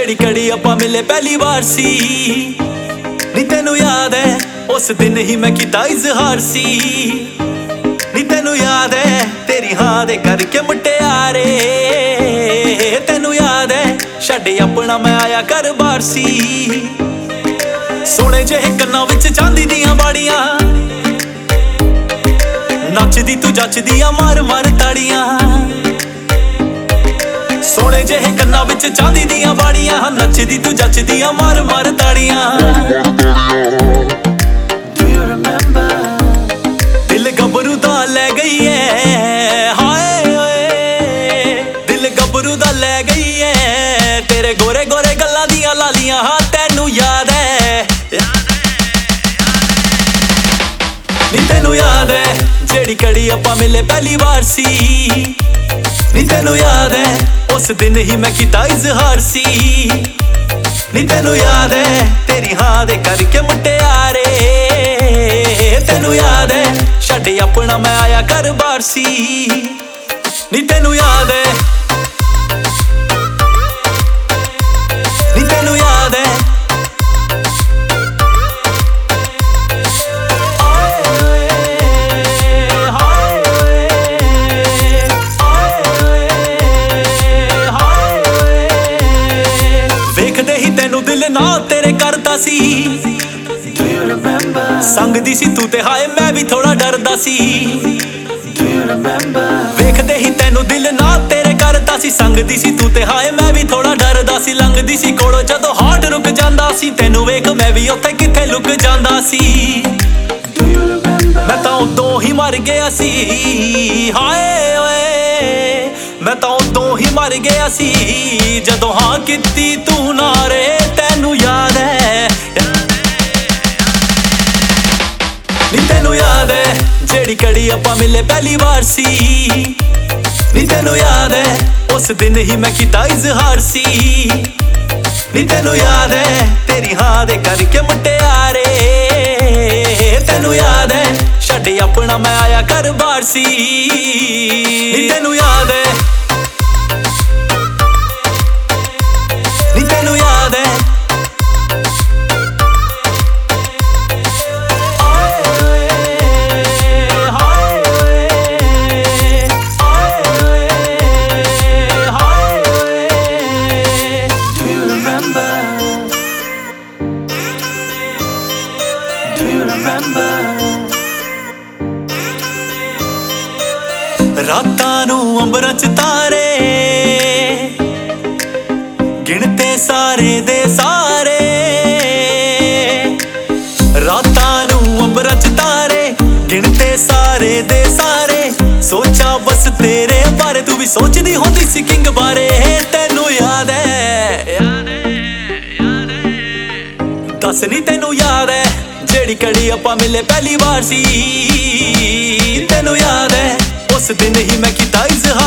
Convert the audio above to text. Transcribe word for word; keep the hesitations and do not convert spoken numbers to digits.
ਜਿਹੜੀ ਕੜੀ ਆਪਾਂ ਮਿਲੇ ਪਹਿਲੀ ਵਾਰ ਸੀ। ਨੀ ਤੈਨੂੰ ਯਾਦ ਹੈ ਉਸ ਦਿਨ ਹੀ ਮੈਂ ਕੀਤਾ ਇਜ਼ਹਾਰ ਸੀ। ਨੀ ਤੈਨੂੰ ਯਾਦ ਹੈ ਤੇਰੀ ਹਾਂ ਦੇ ਕਰਕੇ ਮੁਟਿਆਰੇ। ਤੈਨੂੰ ਯਾਦ ਹੈ ਛੱਡ ਆਪਣਾ ਮੈਂ ਆਇਆ ਘਰ ਬਾਰ ਸੀ। ਸੋਹਣੇ ਜਿਹੇ ਕੰਨਾਂ ਵਿੱਚ ਚਾਂਦੀ ਦੀਆਂ ਬਾੜੀਆਂ, ਨੱਚਦੀ ਤੂੰ ਜੱਚਦੀਆਂ ਮਾਰ ਮਾਰ ਤਾੜੀਆਂ। ਸੋਹਣੇ ਜਿਹੇ ਕੰਨਾਂ ਵਿੱਚ ਚਾਂਦੀ ਦੀਆਂ ਬਾੜੀਆਂ, ਨੱਚਦੀ ਤੂੰ ਜੱਚਦੀਆਂ ਮਾਰ ਮਾਰ ਤਾੜੀਆਂ। Do you remember? ਦਿਲ ਗੱਭਰੂ ਦਾ ਲੈ ਗਈ ਐ, ਹਾਏ ਓਏ ਦਿਲ ਗੱਭਰੂ ਦਾ ਲੈ ਗਈ ਐ। ਤੇਰੇ ਗੋਰੇ ਗੋਰੇ ਗੱਲਾਂ ਦੀਆਂ ਲਾਲੀਆਂ, ਹਾਂ ਤੈਨੂੰ ਯਾਦ ਐ। ਨੀ ਤੈਨੂੰ ਯਾਦ ਐ ਜਿਹੜੀ ਕੜੀ ਆਪਾਂ ਮਿਲੇ ਪਹਿਲੀ ਵਾਰ ਸੀ। ਨੀ ਤੈਨੂੰ ਯਾਦ ਐ ਉਸ ਦਿਨ ਹੀ ਮੈਂ ਕੀਤਾ ਇਜ਼ਹਾਰ ਸੀ। ਨੀ ਤੈਨੂੰ ਯਾਦ ਐ ਤੇਰੀ ਹਾਂ ਦੇ ਕਰਕੇ ਮੁਟਿਆਰੇ। ਤੈਨੂੰ ਯਾਦ ਐ ਛੱਡ ਆਪਣਾ ਮੈਂ ਆਇਆ ਘਰ ਬਾਰ ਸੀ। ਨੀ ਤੈਨੂੰ ਯਾਦ ਐ, ਨੀ ਤੈਨੂੰ ਯਾਦ ਐ। ਵੇਖਦੇ ਹੀ ਤੈਨੂੰ ਦਿਲ ਨਾ ਤੇਰੇ ਕਰਦਾ ਸੀ। Do you remember? ਸੰਗਦੀ ਸੀ ਤੂੰ ਤੇ ਹਾਏ ਮੈਂ ਵੀ ਥੋੜਾ ਡਰਦਾ ਸੀ। Do you remember? ਵੇਖਦੇ ਹੀ ਤੈਨੂੰ ਦਿਲ ਨਾ ਤੇਰੇ ਕਰਦਾ ਸੀ। ਸੰਗਦੀ ਸੀ ਤੂੰ ਤੇ ਹਾਏ ਮੈਂ ਵੀ ਥੋੜਾ ਡਰਦਾ ਸੀ। ਲੰਘਦੀ ਸੀ ਕੋਲੋਂ ਜਦੋਂ ਹਾਰਟ ਰੁਕ ਜਾਂਦਾ ਸੀ। ਤੈਨੂੰ ਵੇਖ ਮੈਂ ਵੀ ਉੱਥੇ ਕਿੱਥੇ ਲੁਕ ਜਾਂਦਾ ਸੀ। Do you remember? ਮੈਂ ਤਾਂ ਉਦੋਂ ਹੀ ਮਰ ਗਿਆ ਸੀ, ਹਾਏ ਓਏ ਮੈਂ ਤਾਂ ਉਦੋਂ ਹੀ ਮਰ ਗਿਆ ਸੀ ਜਦੋਂ ਹਾਂ ਕੀਤੀ ਤੂੰ ਨਾਰੇ। ਤੈਨੂੰ ਯਾਦ ਐ, ਨੀ ਤੈਨੂੰ ਯਾਦ ਐ ਜਿਹੜੀ ਕੜੀ ਆਪਾਂ ਮਿਲੇ ਪਹਿਲੀ ਵਾਰ ਸੀ। ਨੀ ਤੈਨੂੰ ਯਾਦ ਐ ਉਸ ਦਿਨ ਹੀ ਮੈਂ ਕੀਤਾ ਇਜ਼ਹਾਰ ਸੀ। ਨੀ ਤੈਨੂੰ ਯਾਦ ਐ ਤੇਰੀ ਹਾਂ ਦੇ ਕਰਕੇ ਮੁਟਿਆਰੇ। ਤੈਨੂੰ ਯਾਦ ਐ ਛੱਡ ਆਪਣਾ ਮੈਂ ਆਇਆ ਘਰ ਬਾਰ ਸੀ। ਨੀ ਤੈਨੂੰ ਯਾਦ ਐ, ਨੀ ਤੈਨੂੰ ਯਾਦ ਐ। ਰਾਤਾਂ ਨੂੰ ਅੰਬਰਾਂ ਚ ਤਾਰੇ ਗਿਣਤੇ ਸਾਰੇ ਦੇ ਸਾਰੇ। ਰਾਤਾਂ ਨੂੰ ਅੰਬਰਾਂ ਚ ਤਾਰੇ ਗਿਣਤੇ ਸਾਰੇ ਦੇ ਸਾਰੇ। ਸੋਚਾਂ ਬਸ ਤੇਰੇ ਬਾਰੇ, ਤੂੰ ਵੀ ਸੋਚਦੀ ਹੁੰਦੀ ਸੀ ਕਿੰਗ ਬਾਰੇ। ਤੈਨੂੰ ਯਾਦ ਐ, ਦੱਸ ਨੀ ਤੈਨੂੰ ਯਾਦ ਐ ਜਿਹੜੀ ਕੜੀ ਆਪਾਂ ਮਿਲੇ ਪਹਿਲੀ ਵਾਰ ਸੀ। ਤੈਨੂੰ ਯਾਦ ਐ ਉਸ ਦਿਨ ਹੀ ਮੈਂ ਕੀਤਾ ਇਜ਼ਹਾਰ।